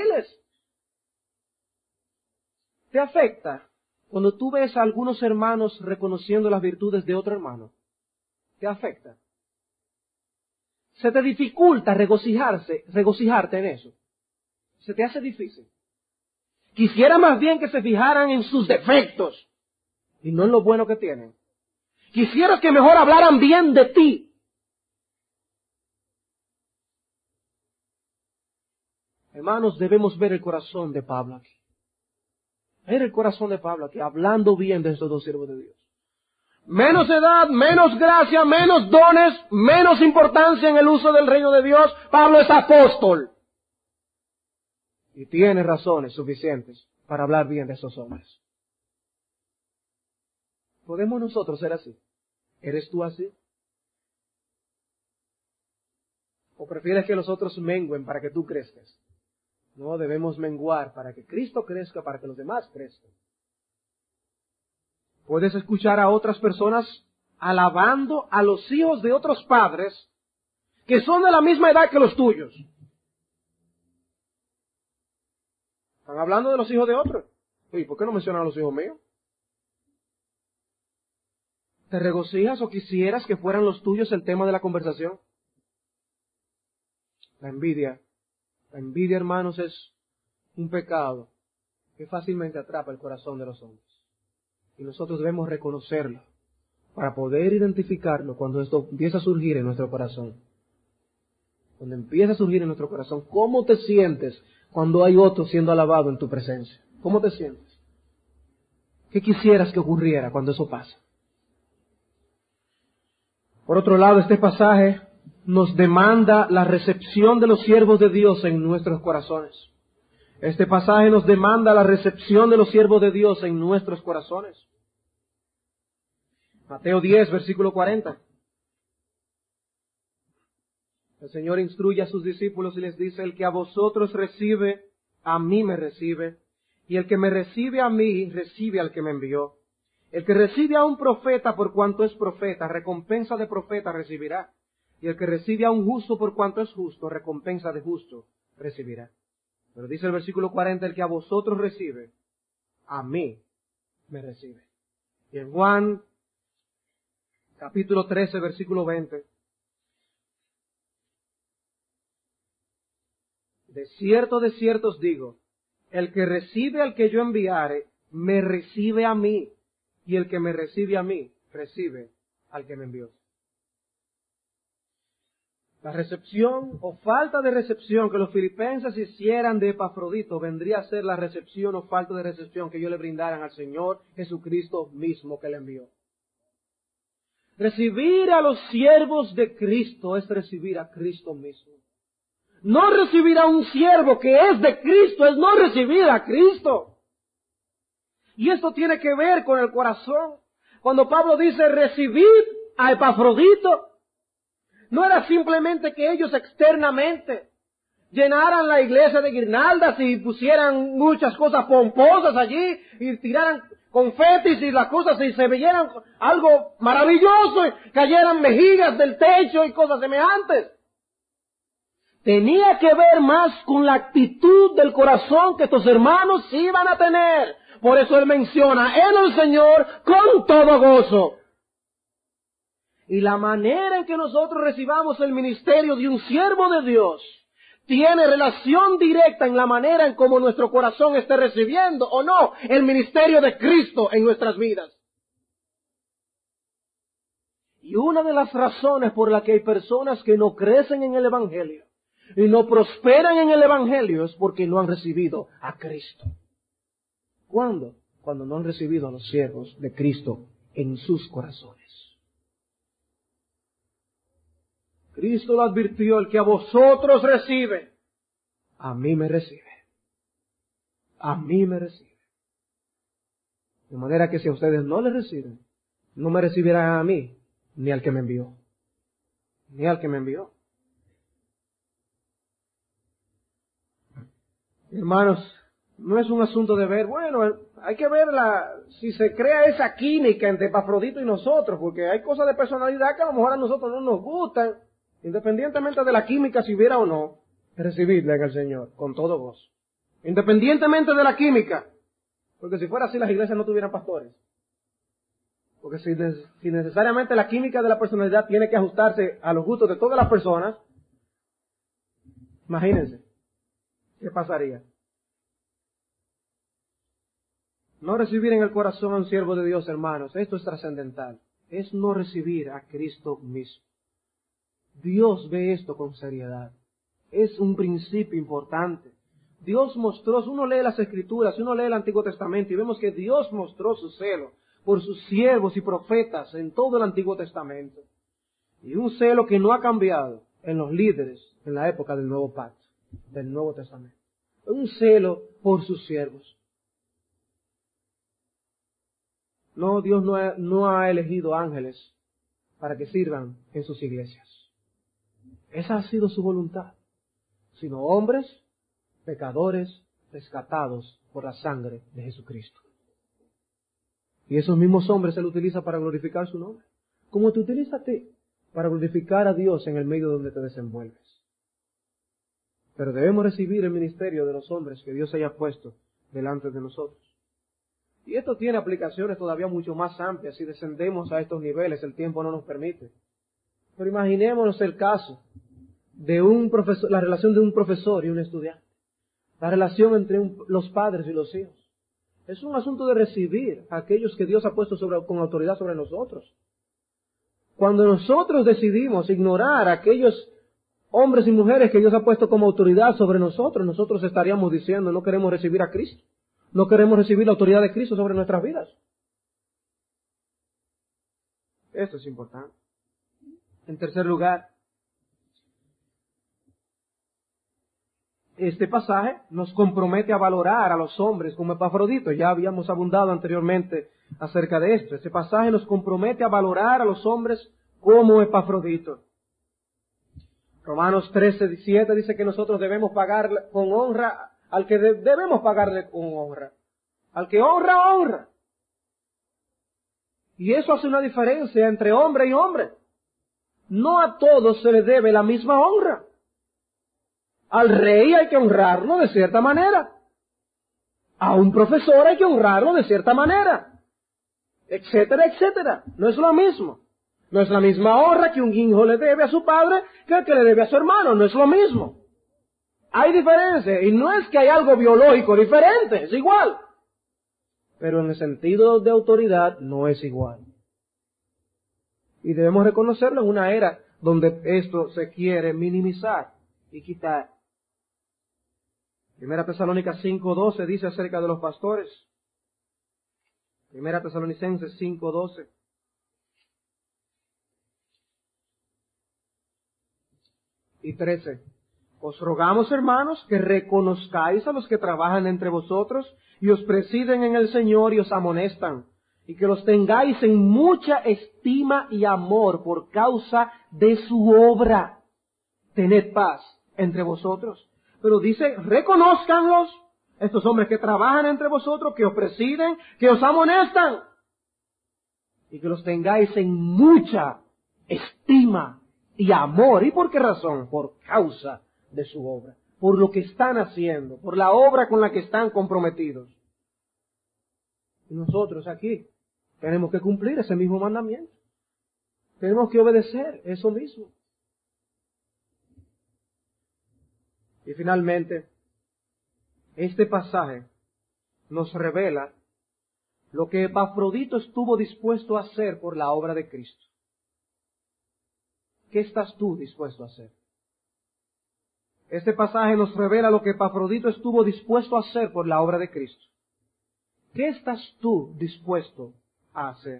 ¿Te afecta cuando tú ves a algunos hermanos reconociendo las virtudes de otro hermano? ¿Te afecta? ¿Se te dificulta regocijarte en eso? ¿Se te hace difícil? Quisiera más bien que se fijaran en sus defectos y no en lo bueno que tienen. Quisieras que mejor hablaran bien de ti. Hermanos, debemos ver el corazón de Pablo aquí. Ver el corazón de Pablo aquí, hablando bien de estos dos siervos de Dios. Menos edad, menos gracia, menos dones, menos importancia en el uso del reino de Dios. Pablo es apóstol. Y tiene razones suficientes para hablar bien de esos hombres. ¿Podemos nosotros ser así? ¿Eres tú así? ¿O prefieres que los otros mengüen para que tú crezcas? No, debemos menguar para que Cristo crezca, para que los demás crezcan. Puedes escuchar a otras personas alabando a los hijos de otros padres que son de la misma edad que los tuyos. Están hablando de los hijos de otros. ¿Y por qué no mencionan a los hijos míos? ¿Te regocijas o quisieras que fueran los tuyos el tema de la conversación? La envidia, hermanos, es un pecado que fácilmente atrapa el corazón de los hombres. Y nosotros debemos reconocerlo para poder identificarlo cuando esto empieza a surgir en nuestro corazón. Cuando empieza a surgir en nuestro corazón, ¿cómo te sientes cuando hay otro siendo alabado en tu presencia? ¿Cómo te sientes? ¿Qué quisieras que ocurriera cuando eso pasa? Por otro lado, este pasaje nos demanda la recepción de los siervos de Dios en nuestros corazones. Este pasaje nos demanda la recepción de los siervos de Dios en nuestros corazones. Mateo 10, versículo 40. El Señor instruye a sus discípulos y les dice: el que a vosotros recibe, a mí me recibe, y el que me recibe a mí, recibe al que me envió. El que recibe a un profeta por cuanto es profeta, recompensa de profeta recibirá. Y el que recibe a un justo por cuanto es justo, recompensa de justo recibirá. Pero dice el versículo 40, el que a vosotros recibe, a mí me recibe. Y en Juan, capítulo 13, versículo 20, de cierto os digo, el que recibe al que yo enviare, me recibe a mí, y el que me recibe a mí, recibe al que me envió. La recepción o falta de recepción que los filipenses hicieran de Epafrodito vendría a ser la recepción o falta de recepción que ellos le brindaran al Señor Jesucristo mismo que le envió. Recibir a los siervos de Cristo es recibir a Cristo mismo. No recibir a un siervo que es de Cristo es no recibir a Cristo. Y esto tiene que ver con el corazón. Cuando Pablo dice recibid a Epafrodito, no era simplemente que ellos externamente llenaran la iglesia de guirnaldas y pusieran muchas cosas pomposas allí y tiraran confetis y las cosas y se veyeran algo maravilloso y cayeran mejillas del techo y cosas semejantes. Tenía que ver más con la actitud del corazón que estos hermanos iban a tener. Por eso él menciona en el Señor con todo gozo. Y la manera en que nosotros recibamos el ministerio de un siervo de Dios tiene relación directa en la manera en cómo nuestro corazón esté recibiendo o no el ministerio de Cristo en nuestras vidas. Y una de las razones por las que hay personas que no crecen en el Evangelio y no prosperan en el Evangelio es porque no han recibido a Cristo. ¿Cuándo? Cuando no han recibido a los siervos de Cristo en sus corazones. Cristo lo advirtió, el que a vosotros recibe, a mí me recibe. A mí me recibe. De manera que si a ustedes no les reciben, no me recibirán a mí, ni al que me envió. Ni al que me envió. Hermanos, no es un asunto de ver, bueno, hay que ver si se crea esa química entre Epafrodito y nosotros, porque hay cosas de personalidad que a lo mejor a nosotros no nos gustan. Independientemente de la química, si hubiera o no, recibidle en el Señor, con todo gozo. Independientemente de la química, porque si fuera así las iglesias no tuvieran pastores. Porque si necesariamente la química de la personalidad tiene que ajustarse a los gustos de todas las personas, imagínense, ¿qué pasaría? No recibir en el corazón a un siervo de Dios, hermanos, esto es trascendental. Es no recibir a Cristo mismo. Dios ve esto con seriedad. Es un principio importante. Dios mostró, si uno lee las Escrituras, si uno lee el Antiguo Testamento y vemos que Dios mostró su celo por sus siervos y profetas en todo el Antiguo Testamento. Y un celo que no ha cambiado en los líderes en la época del Nuevo Pacto, del Nuevo Testamento. Un celo por sus siervos. No, Dios no ha elegido ángeles para que sirvan en sus iglesias. Esa ha sido su voluntad. Sino hombres, pecadores, rescatados por la sangre de Jesucristo. Y esos mismos hombres Él utiliza para glorificar su nombre. Como te utiliza a ti para glorificar a Dios en el medio donde te desenvuelves. Pero debemos recibir el ministerio de los hombres que Dios haya puesto delante de nosotros. Y esto tiene aplicaciones todavía mucho más amplias si descendemos a estos niveles, el tiempo no nos permite. Pero imaginémonos el caso de un profesor, la relación de un profesor y un estudiante. La relación entre los padres y los hijos. Es un asunto de recibir a aquellos que Dios ha puesto con autoridad sobre nosotros. Cuando nosotros decidimos ignorar a aquellos hombres y mujeres que Dios ha puesto como autoridad sobre nosotros, nosotros estaríamos diciendo, no queremos recibir a Cristo. No queremos recibir la autoridad de Cristo sobre nuestras vidas. Esto es importante. En tercer lugar, este pasaje nos compromete a valorar a los hombres como Epafrodito. Ya habíamos abundado anteriormente acerca de esto. Este pasaje nos compromete a valorar a los hombres como Epafrodito. Romanos 13:7 dice que nosotros debemos pagarle con honra al que debemos pagarle con honra. Al que honra, honra. Y eso hace una diferencia entre hombre y hombre. No a todos se le debe la misma honra. Al rey hay que honrarlo de cierta manera. A un profesor hay que honrarlo de cierta manera. Etcétera, etcétera. No es lo mismo. No es la misma honra que un hijo le debe a su padre que el que le debe a su hermano. No es lo mismo. Hay diferencia. Y no es que hay algo biológico diferente. Es igual. Pero en el sentido de autoridad no es igual. Y debemos reconocerlo en una era donde esto se quiere minimizar y quitar. Primera Tesalónicas 5:12 dice acerca de los pastores. Primera Tesalonicenses 5:12. Y 13. Os rogamos, hermanos, que reconozcáis a los que trabajan entre vosotros y os presiden en el Señor y os amonestan, y que los tengáis en mucha estima y amor por causa de su obra. Tened paz entre vosotros. Pero dice, reconózcanlos, estos hombres que trabajan entre vosotros, que os presiden, que os amonestan, y que los tengáis en mucha estima y amor. ¿Y por qué razón? Por causa de su obra, por lo que están haciendo, por la obra con la que están comprometidos. Y nosotros aquí tenemos que cumplir ese mismo mandamiento. Tenemos que obedecer eso mismo. Y finalmente, este pasaje nos revela lo que Epafrodito estuvo dispuesto a hacer por la obra de Cristo. ¿Qué estás tú dispuesto a hacer? Este pasaje nos revela lo que Epafrodito estuvo dispuesto a hacer por la obra de Cristo. ¿Qué estás tú dispuesto a hacer?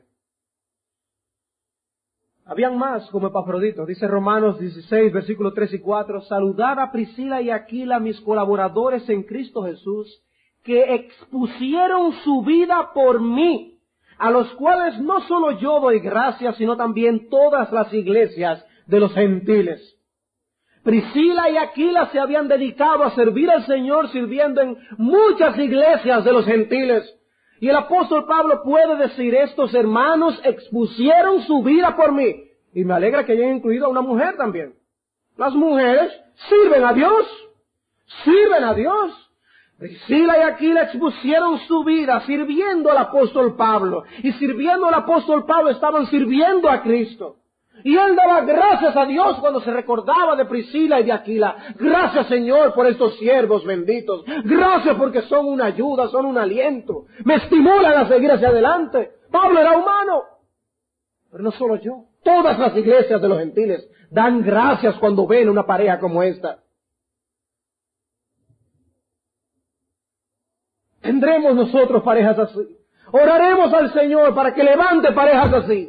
Habían más como Epafrodito. Dice Romanos 16, versículos 3 y 4. Saludad a Priscila y Aquila, mis colaboradores en Cristo Jesús, que expusieron su vida por mí, a los cuales no solo yo doy gracias, sino también todas las iglesias de los gentiles. Priscila y Aquila se habían dedicado a servir al Señor sirviendo en muchas iglesias de los gentiles. Y el apóstol Pablo puede decir, estos hermanos expusieron su vida por mí. Y me alegra que hayan incluido a una mujer también. Las mujeres sirven a Dios. Sirven a Dios. Priscila y Aquila expusieron su vida sirviendo al apóstol Pablo. Y sirviendo al apóstol Pablo estaban sirviendo a Cristo. Y él daba gracias a Dios cuando se recordaba de Priscila y de Aquila. Gracias, Señor, por estos siervos benditos. Gracias porque son una ayuda, son un aliento. Me estimulan a seguir hacia adelante. Pablo era humano. Pero no solo yo. Todas las iglesias de los gentiles dan gracias cuando ven una pareja como esta. ¿Tendremos nosotros parejas así? Oraremos al Señor para que levante parejas así.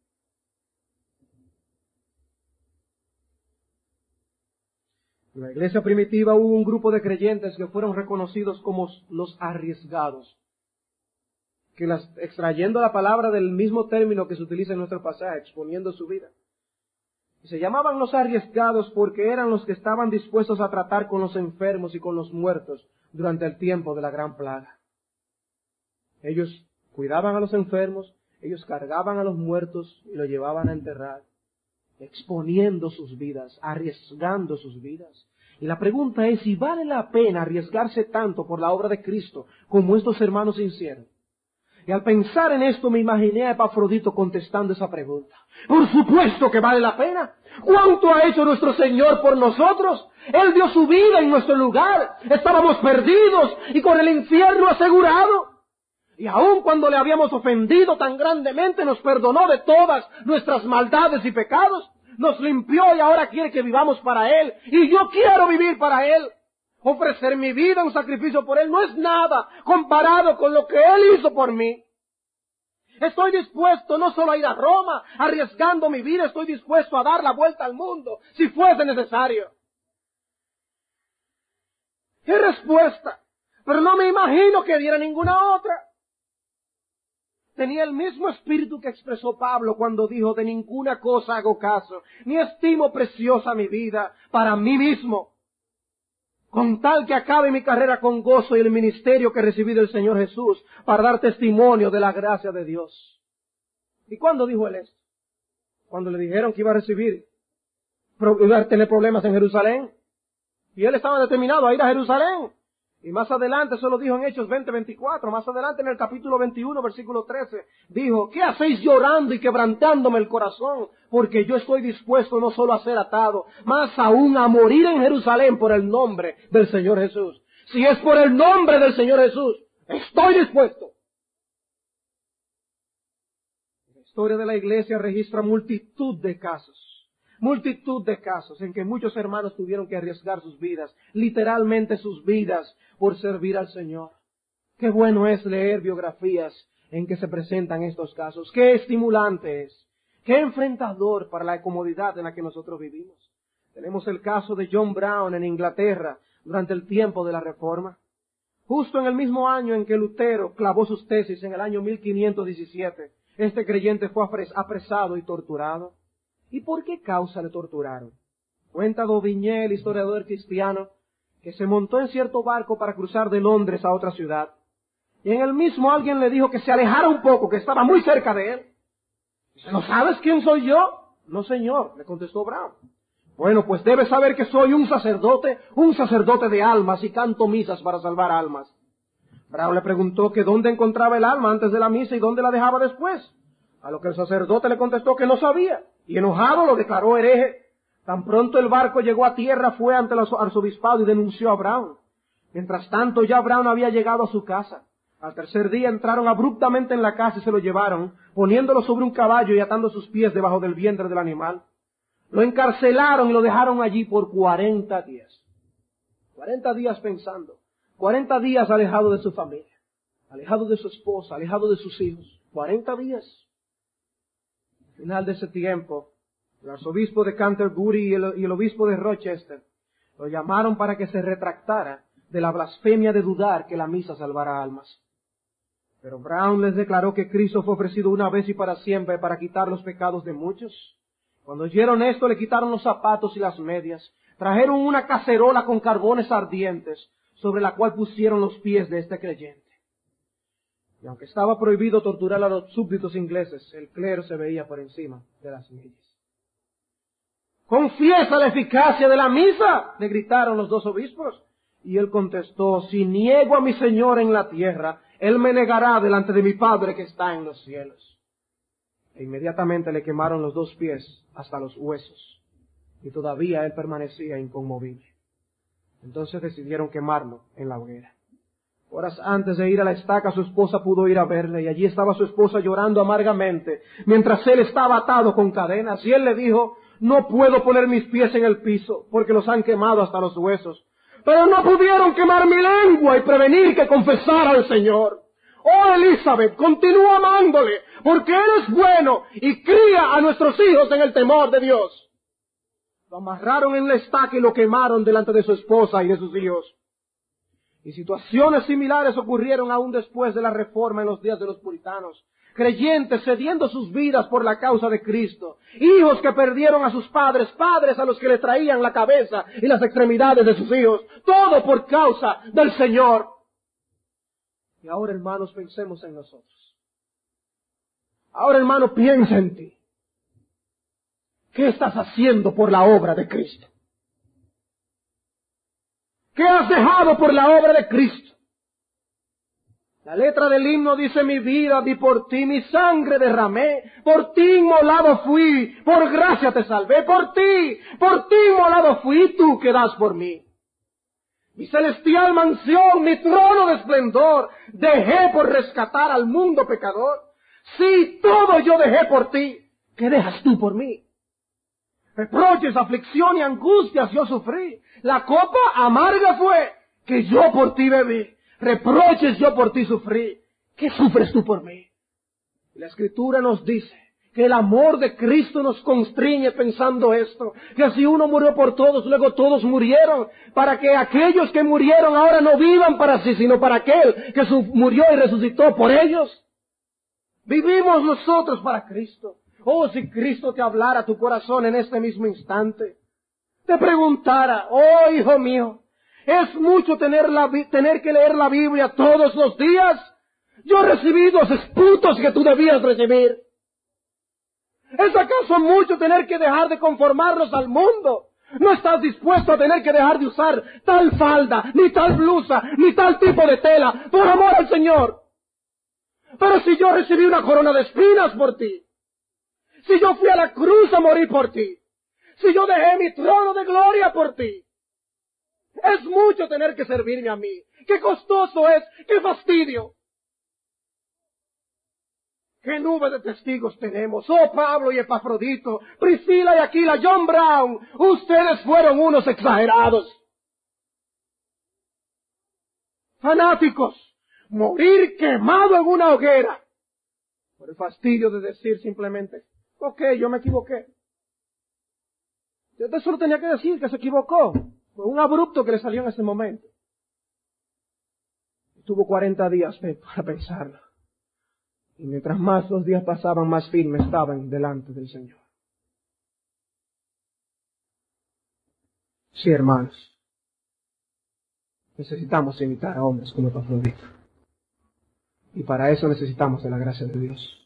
En la iglesia primitiva hubo un grupo de creyentes que fueron reconocidos como los arriesgados, que extrayendo la palabra del mismo término que se utiliza en nuestro pasaje, exponiendo su vida. Y se llamaban los arriesgados porque eran los que estaban dispuestos a tratar con los enfermos y con los muertos durante el tiempo de la gran plaga. Ellos cuidaban a los enfermos, ellos cargaban a los muertos y los llevaban a enterrar, exponiendo sus vidas, arriesgando sus vidas. Y la pregunta es si vale la pena arriesgarse tanto por la obra de Cristo como estos hermanos hicieron. Y al pensar en esto me imaginé a Epafrodito contestando esa pregunta. Por supuesto que vale la pena. ¿Cuánto ha hecho nuestro Señor por nosotros? Él dio su vida en nuestro lugar. Estábamos perdidos y con el infierno asegurado. Y aun cuando le habíamos ofendido tan grandemente, nos perdonó de todas nuestras maldades y pecados. Nos limpió y ahora quiere que vivamos para Él. Y yo quiero vivir para Él. Ofrecer mi vida en un sacrificio por Él no es nada comparado con lo que Él hizo por mí. Estoy dispuesto no solo a ir a Roma, arriesgando mi vida, estoy dispuesto a dar la vuelta al mundo, si fuese necesario. ¡Qué respuesta! Pero no me imagino que diera ninguna otra. Tenía el mismo espíritu que expresó Pablo cuando dijo: de ninguna cosa hago caso, ni estimo preciosa mi vida para mí mismo, con tal que acabe mi carrera con gozo y el ministerio que recibí del Señor Jesús para dar testimonio de la gracia de Dios. ¿Y cuándo dijo él esto? Cuando le dijeron que iba a tener problemas en Jerusalén. Y él estaba determinado a ir a Jerusalén. Y más adelante, eso lo dijo en Hechos 20:24, más adelante en el capítulo 21, versículo 13, dijo: ¿qué hacéis llorando y quebrantándome el corazón? Porque yo estoy dispuesto no solo a ser atado, más aún a morir en Jerusalén por el nombre del Señor Jesús. Si es por el nombre del Señor Jesús, estoy dispuesto. La historia de la iglesia registra multitud de casos en que muchos hermanos tuvieron que arriesgar sus vidas, literalmente sus vidas, por servir al Señor. Qué bueno es leer biografías en que se presentan estos casos. Qué estimulante es, qué enfrentador para la comodidad en la que nosotros vivimos. Tenemos el caso de John Brown en Inglaterra durante el tiempo de la Reforma. Justo en el mismo año en que Lutero clavó sus tesis, en el año 1517, este creyente fue apresado y torturado. ¿Y por qué causa le torturaron? Cuenta Daubigné, el historiador cristiano, que se montó en cierto barco para cruzar de Londres a otra ciudad. Y en el mismo alguien le dijo que se alejara un poco, que estaba muy cerca de él. Dice: ¿no sabes quién soy yo? No, señor, le contestó Brown. Bueno, pues debes saber que soy un sacerdote de almas, y canto misas para salvar almas. Brown le preguntó que dónde encontraba el alma antes de la misa y dónde la dejaba después. A lo que el sacerdote le contestó que no sabía, y enojado lo declaró hereje. Tan pronto el barco llegó a tierra, fue ante el arzobispado y denunció a Brown. Mientras tanto, ya Brown había llegado a su casa. Al tercer día entraron abruptamente en la casa y se lo llevaron, poniéndolo sobre un caballo y atando sus pies debajo del vientre del animal. Lo encarcelaron y lo dejaron allí por 40 días. 40 días pensando, 40 días alejado de su familia, alejado de su esposa, alejado de sus hijos. 40 días. Al final de ese tiempo, el arzobispo de Canterbury y el obispo de Rochester lo llamaron para que se retractara de la blasfemia de dudar que la misa salvara almas. Pero Brown les declaró que Cristo fue ofrecido una vez y para siempre para quitar los pecados de muchos. Cuando oyeron esto, le quitaron los zapatos y las medias, trajeron una cacerola con carbones ardientes, sobre la cual pusieron los pies de este creyente. Y aunque estaba prohibido torturar a los súbditos ingleses, el clero se veía por encima de las leyes. «¡Confiesa la eficacia de la misa!», le gritaron los dos obispos. Y él contestó: «Si niego a mi Señor en la tierra, Él me negará delante de mi Padre que está en los cielos». E inmediatamente le quemaron los dos pies hasta los huesos. Y todavía él permanecía inconmovible. Entonces decidieron quemarlo en la hoguera. Horas antes de ir a la estaca, su esposa pudo ir a verle, y allí estaba su esposa llorando amargamente, mientras él estaba atado con cadenas, y él le dijo: «No puedo poner mis pies en el piso, porque los han quemado hasta los huesos. Pero no pudieron quemar mi lengua y prevenir que confesara al Señor. Oh Elizabeth, continúa amándole, porque él es bueno y cría a nuestros hijos en el temor de Dios. Lo amarraron en la estaca y lo quemaron delante de su esposa y de sus hijos. Y situaciones similares ocurrieron aún después de la Reforma en los días de los puritanos. Creyentes cediendo sus vidas por la causa de Cristo. Hijos que perdieron a sus padres, padres a los que le traían la cabeza y las extremidades de sus hijos. Todo por causa del Señor. Y ahora, hermanos, pensemos en nosotros. Ahora, hermano, piensa en ti. ¿Qué estás haciendo por la obra de Cristo? ¿Qué has dejado por la obra de Cristo? La letra del himno dice: mi vida di por ti, mi sangre derramé, por ti inmolado fui, por gracia te salvé, por ti inmolado fui, y tú que das por mí. Mi celestial mansión, mi trono de esplendor, dejé por rescatar al mundo pecador. Sí, todo yo dejé por ti, ¿qué dejas tú por mí? Reproches, aflicción y angustias yo sufrí. La copa amarga fue que yo por ti bebí. Reproches yo por ti sufrí. ¿Qué sufres tú por mí? La Escritura nos dice que el amor de Cristo nos constriñe pensando esto, que si uno murió por todos, luego todos murieron, para que aquellos que murieron ahora no vivan para sí, sino para aquel que murió y resucitó por ellos. Vivimos nosotros para Cristo. Oh, si Cristo te hablara a tu corazón en este mismo instante, te preguntara: oh, hijo mío, ¿es mucho tener que leer la Biblia todos los días? Yo recibí los esputos que tú debías recibir. ¿Es acaso mucho tener que dejar de conformarnos al mundo? ¿No estás dispuesto a tener que dejar de usar tal falda, ni tal blusa, ni tal tipo de tela, por amor al Señor? Pero si yo recibí una corona de espinas por ti, si yo fui a la cruz a morir por ti, si yo dejé mi trono de gloria por ti, es mucho tener que servirme a mí. ¡Qué costoso es! ¡Qué fastidio! ¡Qué nube de testigos tenemos! ¡Oh, Pablo y Epafrodito, Priscila y Aquila, John Brown! Ustedes fueron unos exagerados. Fanáticos, morir quemado en una hoguera por el fastidio de decir simplemente: ok, yo me equivoqué. Yo solo tenía que decir que se equivocó. Fue un abrupto que le salió en ese momento. Tuvo 40 días para pensarlo. Y mientras más los días pasaban, más firme estaban delante del Señor. Sí, hermanos. Necesitamos imitar a hombres como Epafrodito. Y para eso necesitamos de la gracia de Dios.